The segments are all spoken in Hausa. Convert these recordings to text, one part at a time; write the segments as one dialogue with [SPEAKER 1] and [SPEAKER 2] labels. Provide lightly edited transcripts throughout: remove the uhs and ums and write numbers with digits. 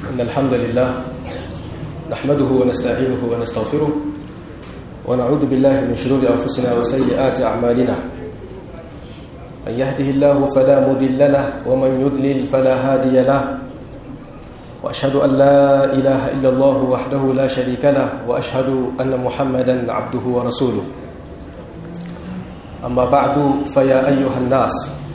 [SPEAKER 1] إن الحمد لله نحمده ونستعينه ونستغفره ونعوذ بالله من شرور أنفسنا وسيئات أعمالنا. من يهده الله فلا مضل له ومن يضلل فلا هادي له، وأشهد أن لا إله إلا الله وحده لا شريك له، وأشهد أن محمدا عبده ورسوله. أما بعد، فيا أيها الناس،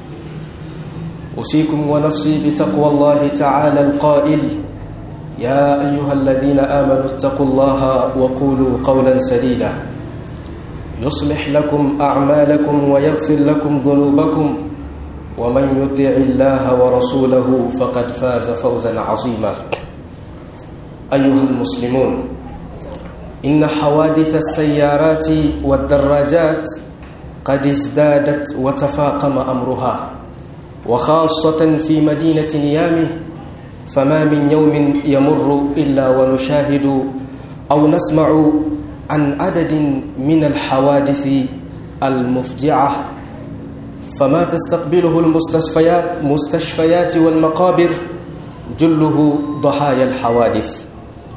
[SPEAKER 1] أوصيكم ونفسي بتقوى الله تعالى القائل: يا أيها الذين آمنوا اتقوا الله وقولوا قولا سديدا يصلح لكم أعمالكم ويغفر لكم ذنوبكم، ومن يطع الله ورسوله فقد فاز فوزا عظيما. أيها المسلمون، إن حوادث السيارات والدراجات قد ازدادت وتفاقم أمرها، وخاصة في مدينة نيامه، فما من يوم يمر إلا ونشاهد أو نسمع عن عدد من الحوادث المفجعة، فما تستقبله المستشفيات والمقابر جله ضحايا الحوادث،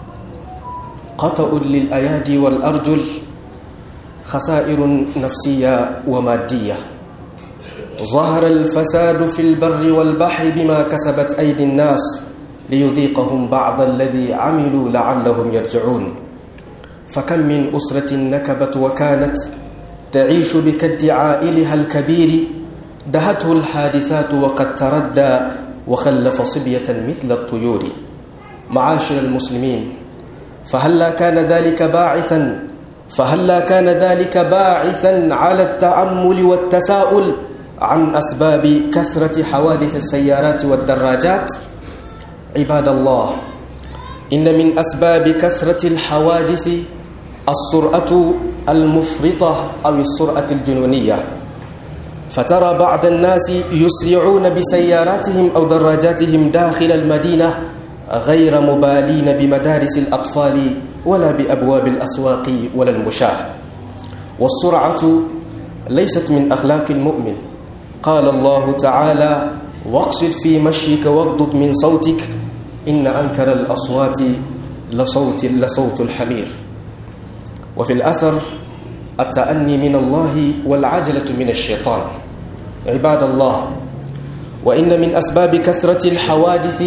[SPEAKER 1] قطع للأيادي والأرجل، خسائر نفسية ومادية. ظهر الفساد في البر والبحر بما كسبت أيدي الناس ليذيقهم بعض الذي عملوا لعلهم يرجعون. فكم من أسرة نكبت وكانت تعيش بكد عائلها الكبير، دهته الحادثات وقد تردى وخلف صبية مثل الطيور. معاشر المسلمين، فهلا كان ذلك باعثا على التأمل والتساؤل عن أسباب كثرة حوادث السيارات والدراجات؟ عباد الله، إن من أسباب كثرة الحوادث السرعة المفرطة أو السرعة الجنونية، فترى بعض الناس يسرعون بسياراتهم أو دراجاتهم داخل المدينة غير مبالين بمدارس الأطفال ولا بأبواب الأسواق ولا المشاة. والسرعة ليست من أخلاق المؤمن. قال الله تعالى: واقصد في مشيك واغضض من صوتك إن أنكر الأصوات لصوت الحمير. وفي الأثر: التأني من الله والعجلة من الشيطان. عباد الله، وإن من أسباب كثرة الحوادث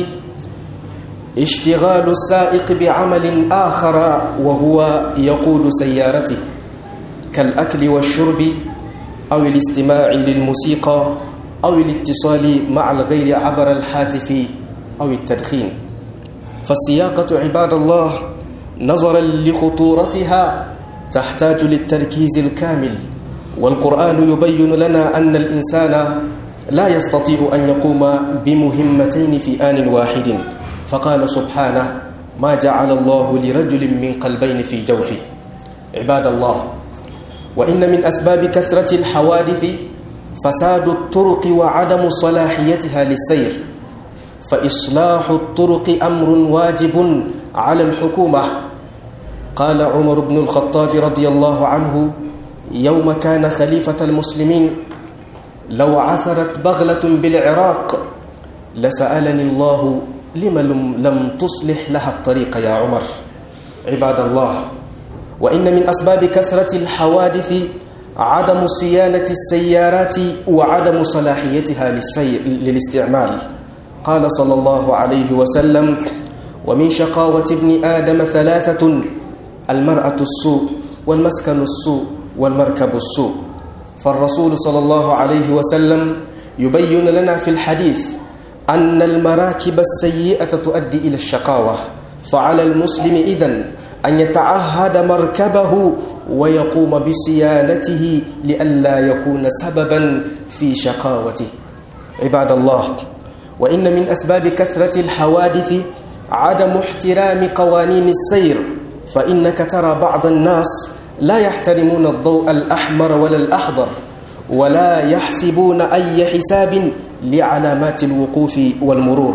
[SPEAKER 1] اشتغال السائق بعمل آخر وهو يقود سيارته، كالأكل والشرب أو الاستماع للموسيقى أو الاتصال مع الغير عبر الهاتف أو التدخين. فالسياقة عباد الله نظرا لخطورتها تحتاج للتركيز الكامل، والقرآن يبين لنا أن الإنسان لا يستطيع أن يقوم بمهمتين في آن واحد، فقال سبحانه: ما جعل الله لرجل من قلبين في جوفه. عباد الله، وإن من أسباب كثرة الحوادث فساد الطرق وعدم صلاحيتها للسير، فإصلاح الطرق أمر واجب على الحكومة. قال عمر بن الخطاب رضي الله عنه يوم كان خليفة المسلمين: لو عثرت بغلة بالعراق لسألني الله لم لم تصلح لها الطريق يا عمر. عباد الله، وإن من أسباب كثرة الحوادث عدم صيانة السيارات وعدم صلاحيتها للاستعمال. قال صلى الله عليه وسلم: ومن شقاوة ابن آدم ثلاثة: المرأة السوء، والمسكن السوء، والمركب السوء. فالرسول صلى الله عليه وسلم يبين لنا في الحديث أن المراكب السيئة تؤدي إلى الشقاوة، فعلى المسلم إذن أن يتعهد مركبه ويقوم بصيانته لئلا يكون سببا في شقاوته. عباد الله، وإن من أسباب كثرة الحوادث عدم احترام قوانين السير، فإنك ترى بعض الناس لا يحترمون الضوء الأحمر ولا الأخضر، ولا يحسبون أي حساب لعلامات الوقوف والمرور.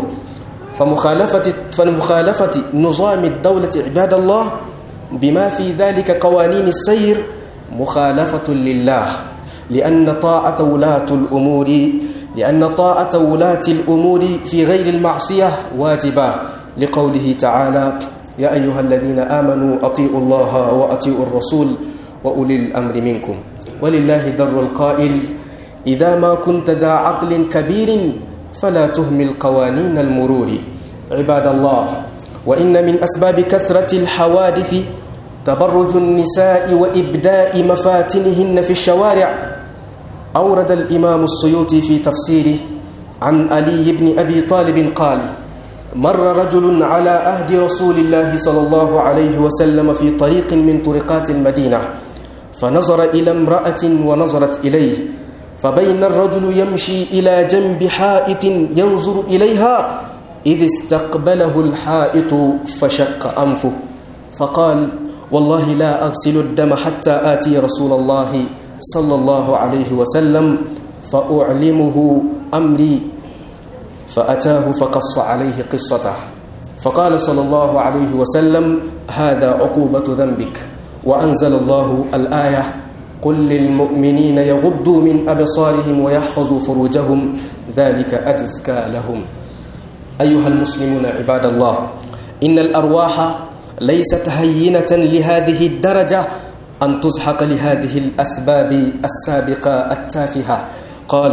[SPEAKER 1] فمخالفة نظام الدولة عباد الله بما في ذلك قوانين السير مخالفة لله، لأن طاعة ولاة الأمور في غير المعصية واجبة، لقوله تعالى: يا أيها الذين آمنوا أطيعوا الله وأطيعوا الرسول وأولي الأمر منكم ولله در القائل: إذا ما كنت ذا عقل كبير فلا تهمل قوانين المرور. عباد الله، وإن من أسباب كثرة الحوادث تبرج النساء وإبداء مفاتنهن في الشوارع. أورد الإمام السيوطي في تفسيره عن علي بن أبي طالب قال: مر رجل على عهد رسول الله صلى الله عليه وسلم في طريق من طرقات المدينة، فنظر إلى امرأة ونظرت إليه، فبين الرجل يمشي إلى جنب حائط ينظر إليها إذ استقبله الحائط فشق أنفه، فقال: والله لا أغسل الدم حتى آتي رسول الله صلى الله عليه وسلم فأعلمه أمري. فأتاه فقص عليه قصته، فقال صلى الله عليه وسلم: هذا عقوبة ذنبك. وأنزل الله الآية: قل للمؤمنين يغضوا من أبصارهم ويحفظوا فروجهم ذلك أزكى لهم. أيها المسلمون عباد الله، إن الأرواح ليست هينة لهذه الدرجة أن تزحق لهذه الأسباب السابقة التافهة. قال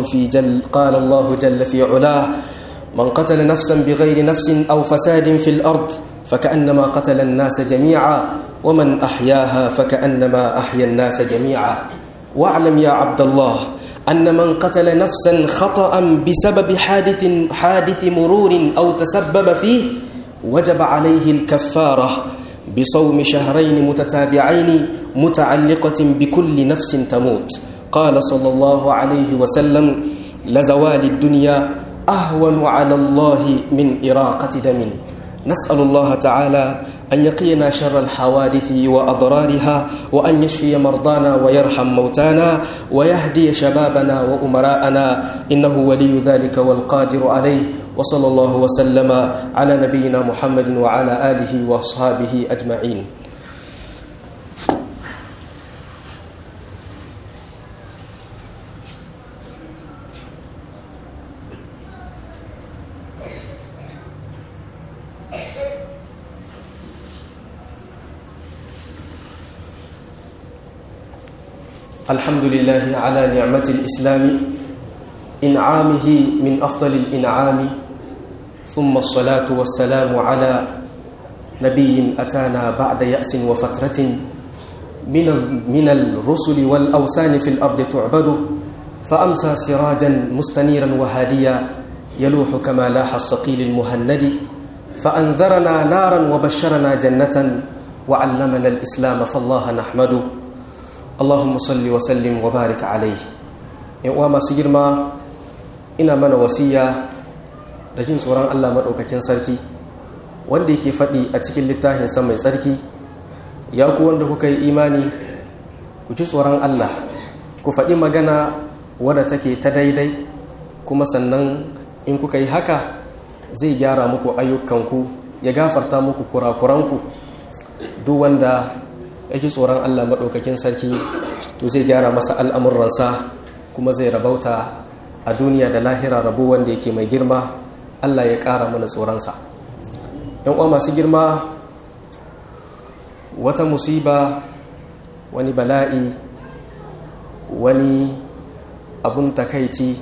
[SPEAKER 1] الله جل في علاه: من قتل نفسا بغير نفس أو فساد في الأرض فكأنما قتل الناس جميعا ومن أحياها فكأنما أحيا الناس جميعا. واعلم يا عبد الله أن من قتل نفسا خطأ بسبب حادث مرور أو تسبب فيه وجب عليه الكفارة بصوم شهرين متتابعين متعلقة بكل نفس تموت. قال صلى الله عليه وسلم: لزوال الدنيا أهون على الله من إراقة دم. نسأل الله تعالى أن يقينا شر الحوادث وأضرارها، وأن يشفي مرضانا ويرحم موتانا ويهدي شبابنا وأمراءنا، إنه ولي ذلك والقادر عليه. وصلى الله وسلم على نبينا محمد وعلى آله وأصحابه أجمعين. الحمد لله على نعمة الإسلام إنعامه من أفضل الإنعام، ثم الصلاة والسلام على نبي أتانا بعد يأس وفترة من الرسل والأوثان في الأرض تعبد، فأمسى سراجا مستنيرا وهاديا يلوح كما لاح الصقيل المهند، فأنذرنا نارا وبشرنا جنة وعلمنا الإسلام فالله نحمده. Allahumma salli wa sallim wa barik alaihi. Yan uwa masu girma, ina mana wasiya da jin tsoron Allah madaukakin sarki wanda yake faɗi a cikin littafin sa mai tsarki: ya ku wanda kuka yi imani, ku ji tsoron Allah, ku faɗi magana wadda take ta daidai, kuma sannan in kuka yi haka zai gyara muku ayyukanku, ya gafarta muku kurakuranku. Duk wanda yake tsoron Allah maɗaukakin sarki to zai gyara masa al'amuransa, kuma zai rabauta a duniya da lahira rabo wanda yake mai girma. Allah ya ƙara mana tsoronsa. ‘Yan uwa masu girma, wata musiba, wani bala'i, wani abun takaici,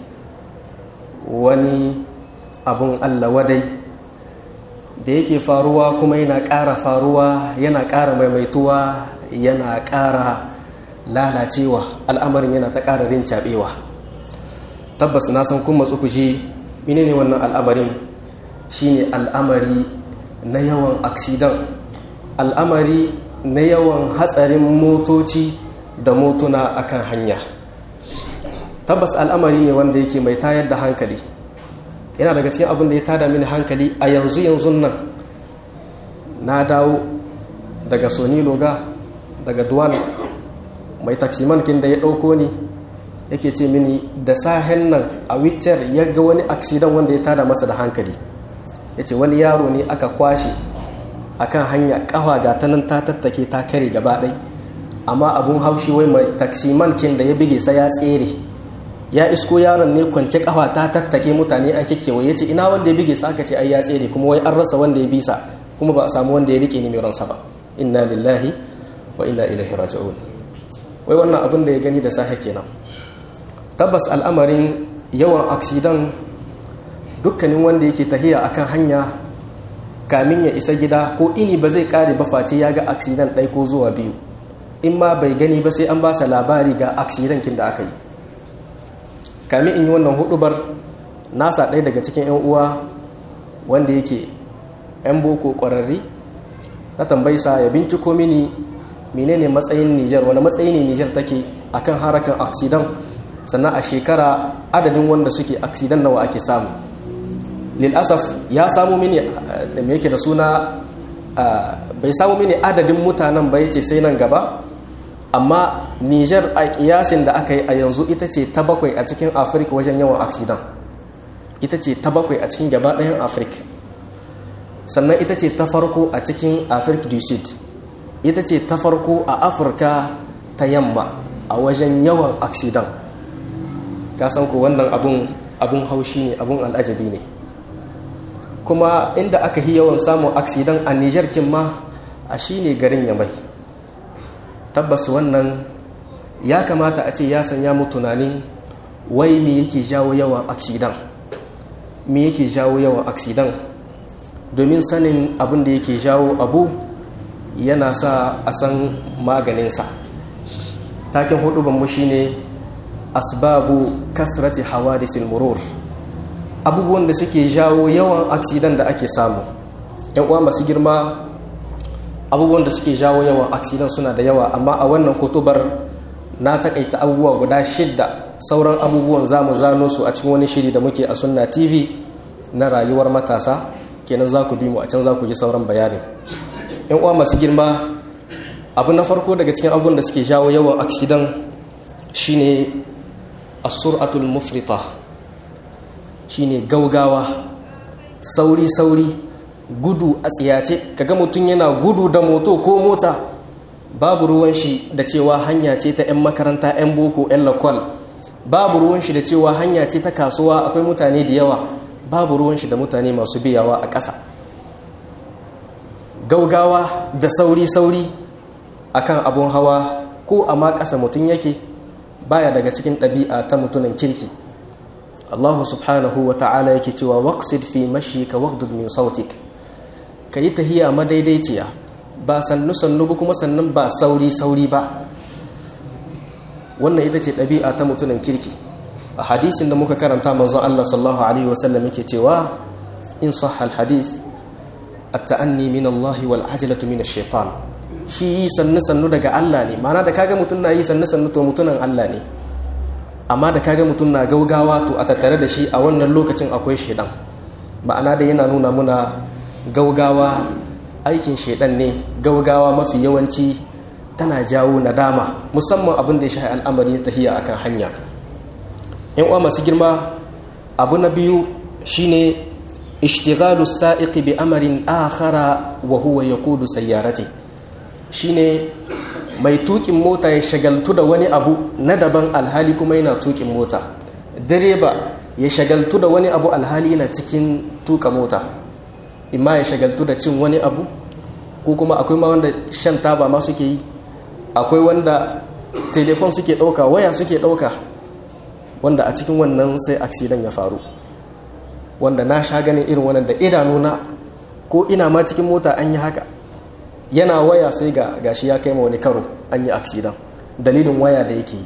[SPEAKER 1] wani abun Allah wadai da yake faruwa kuma yana ƙara faruwa, yana ƙara maimaituwa, yana ƙara lalacewa, al'amarin yana ta ƙara rincaɓewa. Tabbas na san kun matsu ku ji menene wannan al'amarin. Shine al'amari na yawan aksidan, al'amari na yawan hatsarin motoci da motuna akan hanya. Tabbas al'amari ne wanda yake mai tayar da hankali. Yana daga cikin abin da ya tada mini hankali a yanzu nan. Na dawo daga Soni Loga, daga Duwan, mai taksimankin da ya ɗauko ni yake ce mini da sahen nan a Witcher ya ga wani aksidan wanda ya tada masa da hankali. Ya ce wani yaro ne aka kwashe akan hanya, ƙafa ga ta nan ta tattake ta kare gaba ɗai, amma abun haushi wai mai taksimankin da ya bige sai ya tsere. ya isko yaron ne kwance kafa ta tattake mutane an kikkewa ya ce ina wanda ya bige sa aka ce ai ya tsere kuma wai an rasa wanda ya bisa kuma ba a samu wanda ya rike ni mai ransa ba. Inna lillahi wa inna ilaihi raji'un. Wai wannan abin da ya gani da safe kenan. Tabbas al'amarin yawan aksidan dukkanin wanda yake tahiya akan hanya kamin ya isa gida ko ini ba zai kare ba face ya ga aksidan ɗai ko zuwa biyu, in ma bai gani ba sai an ba sa labari ga aksidan kin da aka yi. Kamin in yi wannan hudubar nasa ɗaya daga cikin 'yan uwa wanda yake 'yan boko ƙwararri na tambayi sa ya binciko mini menene matsayin Nijar, wani matsayi ne Nijar take akan harakan aksidan, sannan a shekara adadin wanda suke aksidan nawa ake samu. Lil'asaf ya samu mini da me yake da suna bai samu mini adadin mutanen ba yace sai nan gaba, amma Niger a kiyasin da aka yi a yanzu ita ce ta 7 a cikin Afirka wajen yawan aksidan. Ita ce ta 7 a cikin gaba ɗayan Afirka. Sannan ita ce ta farko a cikin Afirka du Sud. Ita ce ta farko a Afirka ta yamma a wajen yawan aksidan. Ka san ko wannan abun haushi ne, abun al'ajabi ne. Kuma inda aka yi yawan samun aksidan a Nijar kin ma a shi ne garin Yamai. Tabbas wannan ya kamata a ce ya sanya mu tunanin wai me yake jawo yawan aksidan, me yake jawo yawan aksidan. Domin sanin abin da yake jawo abu yana sa a san maganinsa. Taken hudubanmu shine asbabu kasrati hawadisil murur, abubuwan da suke jawo yawan aksidan da ake samu. Yan uwa masu girma, abubuwan da suke jawo yawan aksidan suna da yawa, amma a wannan hutubar na takaita abubuwa guda 6. Sauran abubuwan zamu zano su a cikin wani shiri da muke a Sunna TV na rayuwar matasa, kenan za ku bi mu a can za ku ji sauran bayanin. Yan uwa masu girma, abu na farko daga cikin abubuwan da suke jawo yawan aksidan shine as-sur'atul mufrita, shine gaugawa, sauri gudu a tsiyace. Kaga mutum yana gudu da moto ko mota, babu ruwan shi da cewa hanya ce ta 'yan makaranta, 'yan boko, 'yan lakwal. Babu ruwan shi da cewa hanya ce ta kasuwa, akwai mutane da yawa. Babu ruwan shi da mutane masu biyawa a ƙasa. Gaugawa da sauri akan abun hawa ko a ma ƙasa mutum yake baya daga cikin ɗabi'a ta mutumin kirki. Allah subhanahu wa ta'ala yake cewa waqsid fi mashika waghdud min sautik, kayi tahiya madaidaiciya, ba sannu ba kuma sannan ba sauri ba. Wannan ita ce ɗabi'a ta mutumin kirki. A hadisin da muka karanta manzon Allah sallallahu alaihi wasallam yake cewa in sahha al-hadith at-ta'anni min Allah wal ajalatu min ash-shaytan, shi yi sannu daga Allah ne. Ma'ana da kaga mutun na yi sannu to mutunan Allah ne, amma da kaga mutun na gaugawa to a tattare da shi a wannan lokacin akwai shaydan. Ma'ana da yana nuna muna gaugawa aikin shaydan ne. Gaugawa mafi yawanci tana jawo nadama, musamman abin da ya shafi al'amari na tahiya akan hanya. Yan uwa masu girma, abu na biyu shine ishtighalu as-sa'iqi bi amrin akhara wa huwa yaqudu sayyarati, shine mai tukin mota ya shagaltu da wani abu na daban alhali kuma yana tukin mota. Direba ya shagaltu da wani abu alhali yana cikin tuka mota, imma ya shagaltu da cin wani abu, ko kuma akwai ma wanda shan taba ma suke yi, akwai wanda telefon suke ɗauka, waya suke ɗauka, wanda a cikin wannan sai accident ya faru. Wanda na sha ganin irin wannan da idanuna, ko ina ma cikin mota an yi haka, yana waya sai gashi ya kai ma wani karo, an yi accident dalilin waya da yake yi.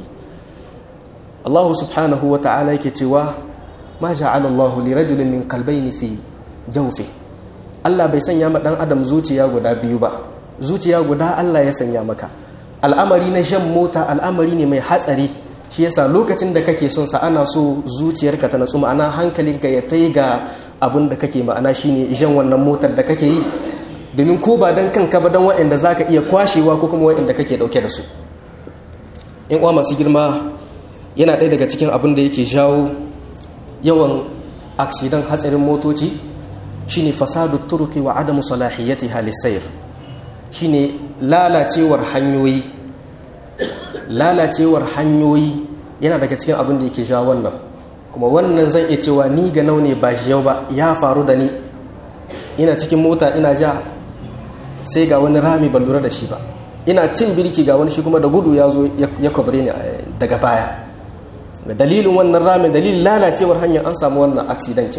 [SPEAKER 1] Allah subhanahu wa ta'ala yake cewa ma ja'ala Allahu li rajulin min qalbayni fi jawfi, Allah bai sanya ma dan adam zuciya guda biyu ba, zuciya guda Allah ya sanya maka. Al'amari na shan mota al'amari ne mai hatsari, shi yasa lokacin da kake son sa ana so zuciyarka ta natsu, ma'ana hankalinka ya tai ga abin da kake, ma'ana shine jan wannan motar da kake yi, domin ko ba dan kanka ba dan waɗanda zaka iya kwashewa ko kuma waɗanda kake dauke da su. In uwa masu girma, yana ɗaya daga cikin abin da yake jawo yawan aksidan hatsarin motoci shine fasadu turuqi wa adamu salahiyatiha lis-sayr, shine lalacewar hanyoyi yana daga cikin abin da yake jawo wannan. Kuma wannan zan iya cewa ni ga nau ne ba shi yau ba, ya faru da ni. Ina cikin mota ina ja sai ga wani rami ban lura da shi ba, ina cin birki ga wani shi kuma da gudu ya zo ya kwabre ni daga baya. Dalilin wannan ramin, dalilin lalacewar hanyar an samu wannan aksidankin.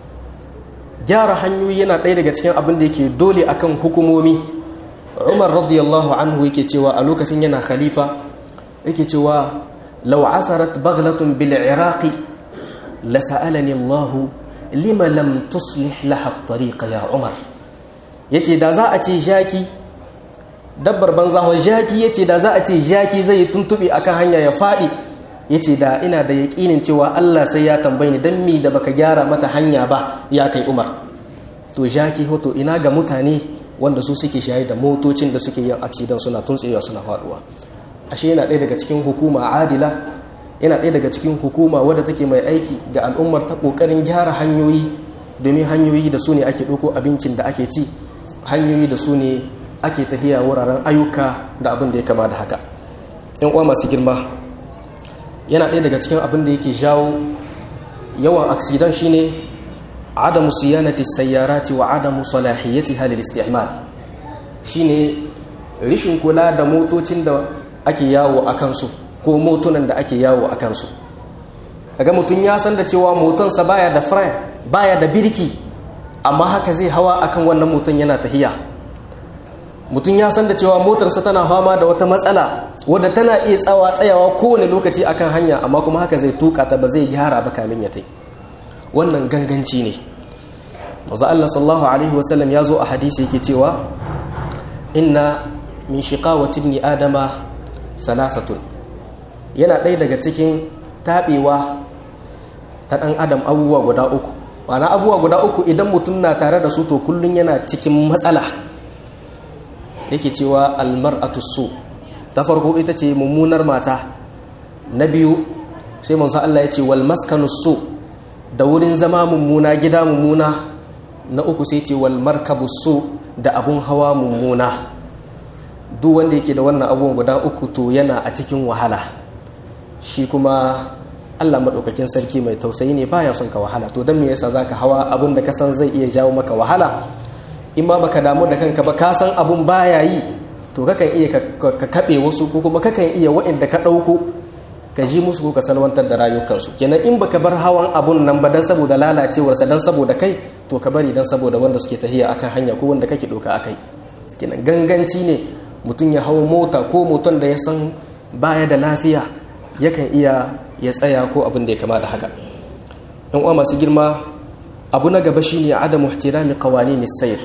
[SPEAKER 1] Gyara hanyoyi yana ɗaya daga cikin abin da yake dole akan hukumomi. Umar radiyallahu anhu yake cewa a lokacin yana khalifa, yake cewa law asarat baghlatun bil iraqi la sa'alani Allah lima lam tuslih laha at-tariq ya Umar. Yace da za a ce jaki, dabbar banza wa jaki, yace da za a ce jaki zai tuntubi akan hanya ya fadi, yace da ina da yakinin cewa Allah sai ya tambaye ni dan mi da baka gyara mata hanya ba ya kai Umar. To jaki hoto ina ga mutane wanda su suke shayi da motocin da suke yin accident suna tuntsewa suna faduwa. Ashe yana ɗaya daga cikin hukuma adila, yana ɗaya daga cikin hukuma wadda take mai aiki ga al'ummar ta kokarin gyara hanyoyi, domin hanyoyi da su ne ake ɗauko abincin da ake ci, hanyoyi da su ne ake tafiya wuraren ayyuka da abin da ya kama da haka. Yan uwa masu girma, yana ɗaya daga cikin abin da yake jawo yawan accident shine adamu siyanati sayyarati wa adamu salahiyatiha lil isti'mal. Shine rishin kula da motocin da ake yawo akan su ko motunan da ake yawo akan su. Kaga mutun ya san da cewa motonsa baya da frame, baya da birki, amma haka zai hawa akan wannan moton yana tahiya. Mutun ya san da cewa motarsa tana fama da wata matsala wadda tana iya tsayawa kowane lokaci akan hanya, amma kuma haka zai tuka ta, ba zai gyara ba kamin ya tai. Wannan ganganci ne. Manzo Allah sallallahu alaihi wasallam ya zo a hadisi yake cewa inna min shiqawati ibni adama thalathatun. Yana ɗaya daga cikin tabewa ta dan adam abubuwa guda uku. Ma'ana abubuwa guda uku idan mutum na tare da su to kullun yana cikin matsala. Yake cewa almar'atu su. Ta farko ita ce mummunar mata. Na biyu sai manzo Allah ya ce wal maskanu su, da wurin zama mummuna, gida mummuna. Na uku sai ce wal markabu su, da abun hawa mummuna. Duk wanda yake da wannan abubuwan guda uku to yana a cikin wahala. Shi kuma Allah madaukakin sarki mai tausayi ne, baya son ka wahala. To dan me yasa zaka hawa abun da ka san zai iya jawo maka wahala? In ba baka damu da kanka ba, ka san abun baya yi, to kakan iya ka kabe wasu, ko kuma kakan iya waɗanda ka ɗauko ka ji musu ko ka salwantar da rayukansu. Kenan in baka bar hawan abun nan ba dan saboda lalacewarsa, dan saboda kai, to ka bari dan saboda wanda suke tahiya akan hanya ko wanda kake doka akai. Kenan ganganci ne mutum ya hawo mota ko moton da ya san baya da lafiya, yakan iya ya tsaya ko abin da ya kama da haka. Ɗan uwa masu girma, abu na gaba shine adamu ihtirami qawaninis sayr.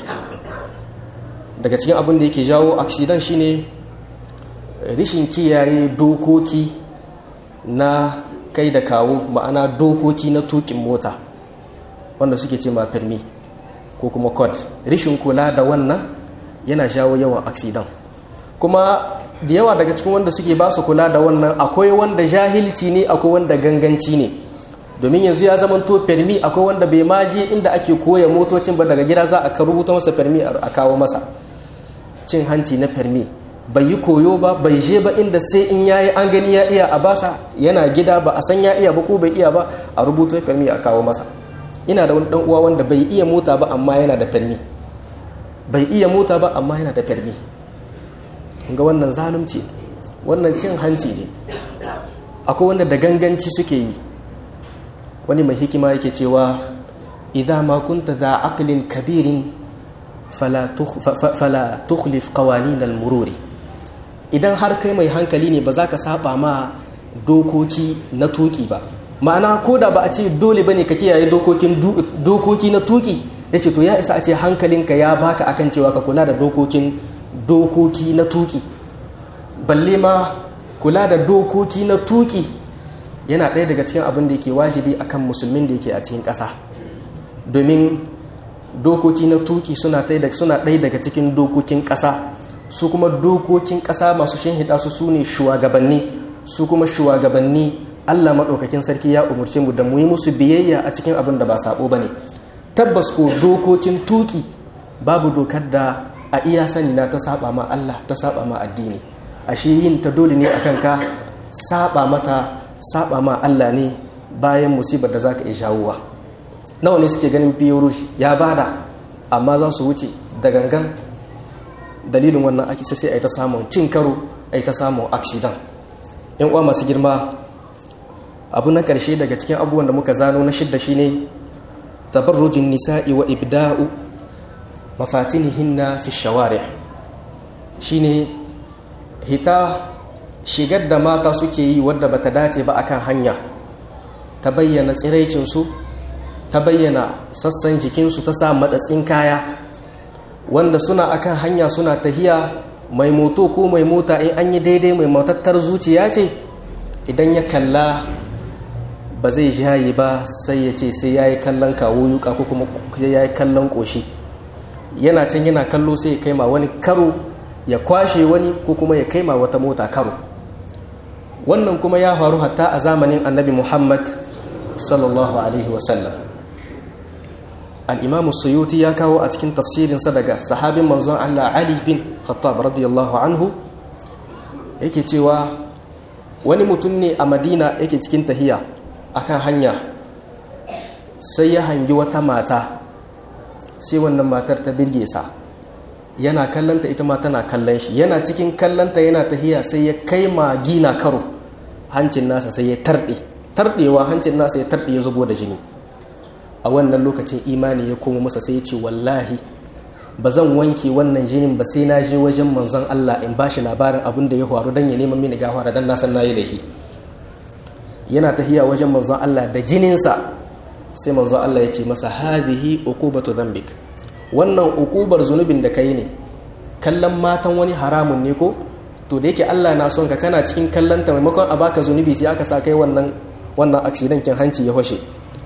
[SPEAKER 1] Daga cikin abin da yake jawo accident shine rishin kiyaye dokoki na kai da kawo, ma'ana dokoki na tukin mota wanda suke ce ma permi ko kuma code. Rishin kula da wannan yana jawo yawan accident. Kuma da yawa daga cikin wanda suke ba su kula da wannan, akwai wanda jahilci ne, akwai wanda ganganci ne. Domin yanzu ya zama to permi, akwai wanda bai ma je inda ake koya motocin ba, daga gida za a rubuta masa permi a kawo masa. Cin hanci na permi, bai yi koyo ba, bai je ba inda sai in yayi an gani ya iya a basa, yana gida ba a san ya iya ba ko bai iya ba, a rubuta permi a kawo masa. Ina da wani dan uwa wanda bai iya mota ba amma yana da permi, bai iya mota ba amma yana da permi. Ga wannan zalunci ne, wannan cin hanci ne. Akwai wanda da ganganci suke yi. Wani mai hikima yake cewa idza ma kunta dha aqlin kabirin fala tukhlif qawanin al-mururi. Idan har kai mai hankali ne, ba za ka saba ma dokoki na tuki ba. Ma'ana ko da ba a ce dole bane ka kiyaye dokoki na tuki, yace to ya isa a ce hankalinka ya baka akan cewa ka kula da dokoki na tuki. Balle ma kula da dokoki na tuki yana ɗaya daga cikin abin da yake wajibi akan musulmin da yake a cikin ƙasa. Domin dokoki na tuki suna ɗaya daga cikin dokokin ƙasa. Su kuma dokokin ƙasa masu shinhiɗa su ne shugabanni. Su kuma shugabanni, Allah maɗaukakin sarki ya umarce mu da mu yi musu biyayya a cikin abin da ba saɓo ba ne. Tabbas ko dokokin tuki babu dokar da a iya sani na ta saba ma Allah, ta saba ma addini. Ashe yin ta dole ne akan ka, saba mata saba ma Allah ne bayan musibar da zaka iya jawowa. Nawa ne suke ganin Biyorush ya bada amma za su wuce da gangan, dalilin wannan ake sai ai ta samun cin karo, ai ta samun accident. Yan uwa masu girma, abu na karshe daga cikin abubuwan da muka zano na shidda shine tabarrujin nisa'i wa ibda'u mafatinihinna fi shawari'. Shine hita shigar da mata suke yi wadda bata dace ba akan hanya, ta bayyana tsiraicinsu, ta bayyana sassan jikinsu, ta sa matsatsin kaya wanda suna akan hanya suna tahiya. Mai moto ko mai mota in an yi daidai mai matattar zuciya ce, idan ya kalla ba zai jaye ba, sai ya ce sai ya yi kallon kawo yuka ko kuma ya yi kallon ƙoshi. Yana can yana kallo sai ya kaima wani karo, ya kwashe wani ko kuma ya kaima wata mota karo. Wannan kuma ya faru hatta a zamanin annabi Muhammad sallallahu alaihi wasallam. Al-Imam Suyuti ya kawo a cikin tafsirinsa daga sahabin manzon Allah Ali bin Khattab radiyallahu anhu, yake cewa wani mutum ne a Madina yake cikin tahiya akan hanya, sai ya hangi wata mata, sai wannan matar ta birge sa, yana kallanta ita ma tana kallon shi, yana cikin kallanta yana tahiya sai ya kai magina karo, hancin nasa sai ya tardewa hancin nasa ya tarde, ya zubo da jini. A wannan lokacin imani ya komo masa, sai ya ce wallahi ba zan wanke wannan jinin ba sai na je wajen manzon Allah in bashi labarin abin da ya faru dan ya neman mini gafara dan na san nayi laifi. Yana tahiya wajen manzon Allah da jininsa, sai manzon Allah ya ce masa hadhihi uqubatu dhanbik, wannan uqubar zunubin da kai ne. Kallon matan wani haramun ne ko, to da yake Allah na son ka, kana cikin kallanta, maimakon a baka zunubi sai aka sa kai wannan accident kin hanci ya hoshe.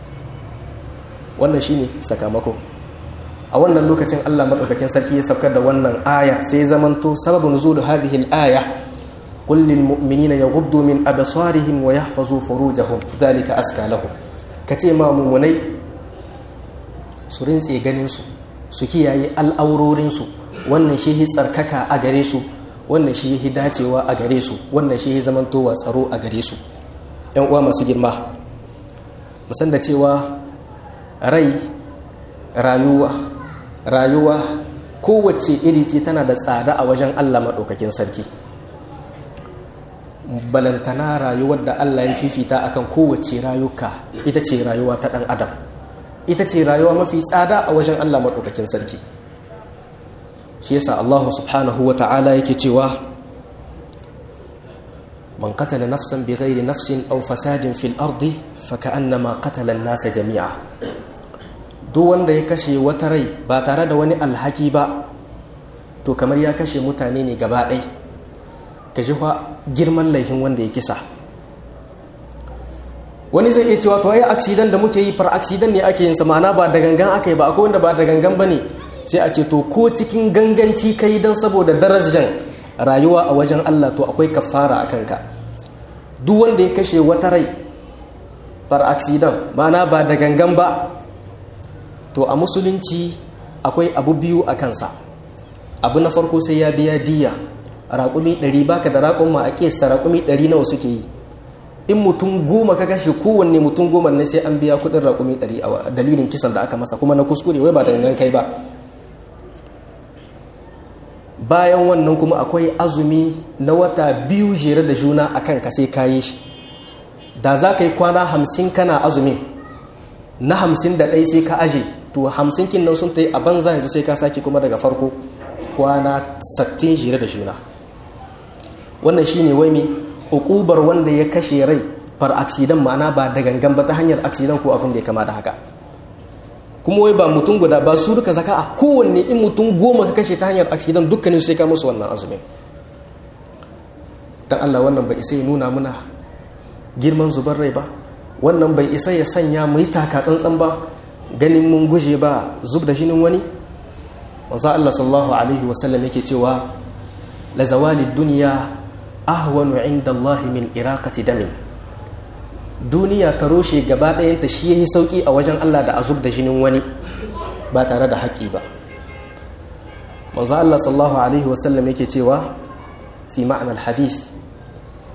[SPEAKER 1] Wannan shine sakamako. A wannan lokacin Allah madaukakin sarki ya saukar da wannan aya, sai zamanto sababu nuzul hadhihi al-aya qul lil mu'minina yaghuddu min absarihim wa yahfazu furujahum dhalika aska lahum. Kace ma mu'minai su rintse ganin su, su kiyaye al'aurorin su, wannan shi hi tsarkaka a gare su, wannan shi hi dacewa a gare su, wannan shi hi zamantowa tsaro a gare su. Yan uwa masu girma, musan da cewa rayuwa kowace iri ce tana da tsada a wajen Allah maɗaukakin sarki. Balantana rayuwar da Allah ya fifita akan kowace rayuka ita ce rayuwa ta ɗan adam, ita ce rayuwa mafi tsada a wajen Allah maɗaukakin sarki. Shi yasa Allah subhanahu wa ta'ala yake cewa man qatala nafsan bighairi nafsin aw fasadin fil ardi faka'annama qatala an-nasa jami'a. Duk wanda ya kashe wata rai ba tare da wani alhaki ba, to kamar ya kashe mutane ne gaba ɗai. Ka ji fa girman laifin wanda ya kisa. Wani zai iya cewa to ai accident da muke yi far accident ne ake yin sa, ma'ana ba da gangan aka yi ba, akwai wanda ba da gangan bane. Sai a ce to ko cikin ganganci kai dan saboda darajar rayuwa a wajen Allah, to akwai kafara a kanka. Duk wanda ya kashe wata rai far accident, ma'ana ba da gangan ba, to a musulunci akwai abu biyu a kansa. Abu na farko sai ya biya diya, raƙumi 100, baka da raƙon ma a ƙesa raƙumi 100 nawa suke yi. In mutum 10 ka kashe, kowanne mutum 10 ne sai an biya kuɗin raƙumi 100 a dalilin kisan da aka masa, kuma na kuskure, wai ba da gangan kai ba. Bayan wannan kuma akwai azumi na wata 2 jere da juna a kanka, sai ka yi shi. Da za ka yi kwana 50 kana azumin, na 51 sai ka aje, to 50 kin nan sun ta yi a banza, yanzu sai ka sake kuma daga farko kwana 60 jere da juna. Wannan shine wai me uqubar wanda ya kashe rai far accident, ma'ana ba da gangan ba, ta hanyar accident ko abin da ya kama da haka. Kuma wai ba mutum guda ba, su duka zaka a kowanne, in mutum 10 ka kashe ta hanyar accident, dukkanin sai ka musu wannan azumin. Dan Allah, wannan bai isa ya nuna muna girman zubar rai ba, wannan bai isa ya sanya mu yi taka tsantsan ba, ganin mun guje ba zub da jinin wani. Manzo Allah sallallahu alaihi wasallam yake cewa la zawali dunya ahwanu inda Allah min iraqati damin. Duniya ta roshe gaba ɗayanta shi yayi sauki a wajen Allah da azub da jinin wani ba tare da haƙi ba. Manzo Allah sallallahu alaihi wasallam yake cewa fi ma'na al-hadith,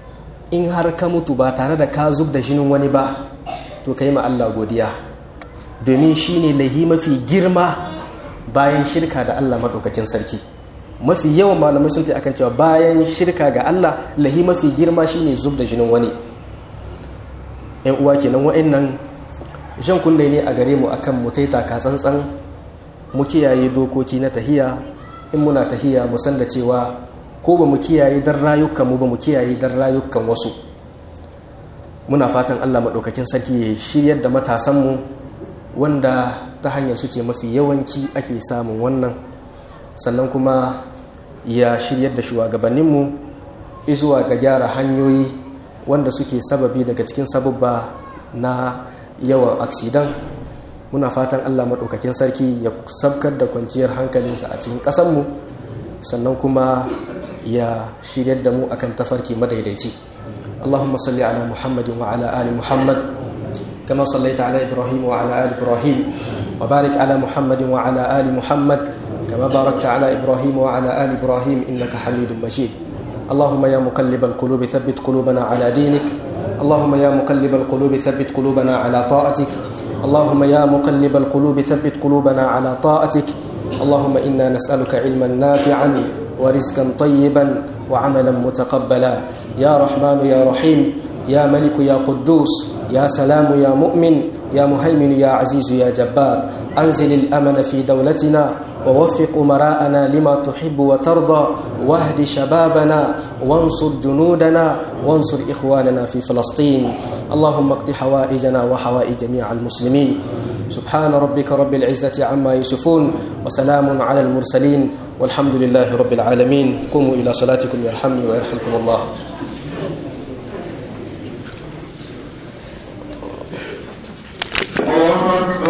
[SPEAKER 1] in har ka mutu ba tare da ka zub da jinin wani ba to kai ma Allah godiya, domin shine lahi mafi girma bayan shirka da Allah madaukakin sarki. Mafi yawan malamai sun ta akan cewa bayan shirka ga Allah lahi mafi girma shine zub da jinin wani. Ƴan uwa kenan wa'annan jan kunne ne a gare mu akan mu taita ka tsantsan, mu kiyaye dokoki na tahiya. In muna tahiya mu san da cewa ko ba mu kiyaye dan rayukan mu ba mu kiyaye dan rayukan wasu. Muna fatan Allah madaukakin sarki ya shiryar da matasan mu wanda ta hanyar su ce mafi yawanci ake samun wannan, sannan kuma ya shiryar da shugabanninmu izuwa ga gyara hanyoyi wanda suke sababi daga cikin sababba na yawan aksidan. Muna fatan Allah maɗaukakin sarki ya sabkar da kwanciyar hankalinsa a cikin ƙasanmu, sannan kuma ya shiryar da mu akan tafarki madaidaici. Allahumma salli ala Muhammadin wa ala ali Muhammad kama sallaita ala Ibrahim wa ala ali Ibrahim wa barik ala Muhammadin wa ala ali Muhammad كما باركت على إبراهيم وعلى آل إبراهيم إنك حميد مجيد. اللهم يا مقلب القلوب ثبت قلوبنا على دينك. اللهم يا مقلب القلوب ثبت قلوبنا على طاعتك. اللهم يا مقلب القلوب ثبت قلوبنا على طاعتك. اللهم إنا نسألك علما نافعا ورزقا طيبا وعملا متقبلا. يا رحمن يا رحيم يا ملك يا قدوس يا سلام يا مؤمن يا مهيمن يا عزيز يا جبار. أنزل الأمن في دولتنا ووفق أمراءنا لما تحب وترضى، واهد شبابنا وانصر جنودنا وانصر إخواننا في فلسطين. اللهم اقض حوائجنا وحوائج جميع المسلمين. سبحان ربك رب العزة عما يصفون وسلام على المرسلين والحمد لله رب العالمين. قوموا إلى صلاتكم يرحمني ويرحمكم الله.